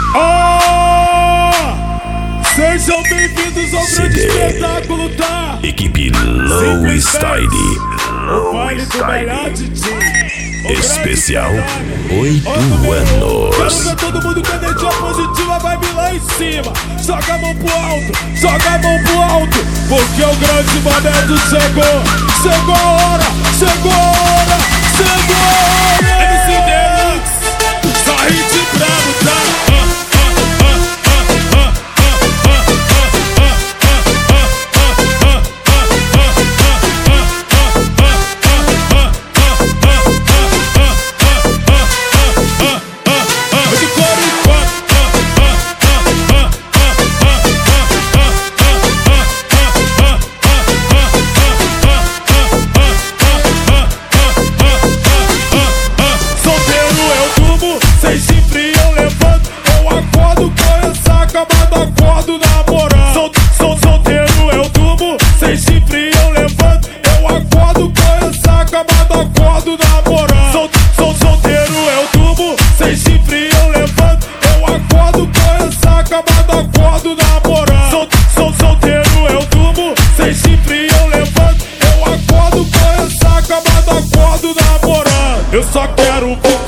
Sejam bem-vindos ao grande espetáculo, tá? Equipe Low Style. O baile do melhor DJ. Especial 8 anos. Quero ver todo mundo com energia positiva, vibe lá em cima. Joga a mão pro alto, joga a mão pro alto, porque o grande momento chegou. Chegou a hora, chegou a hora, chegou a hora. MC Deluxe, só hit bravo, tá? Eu só quero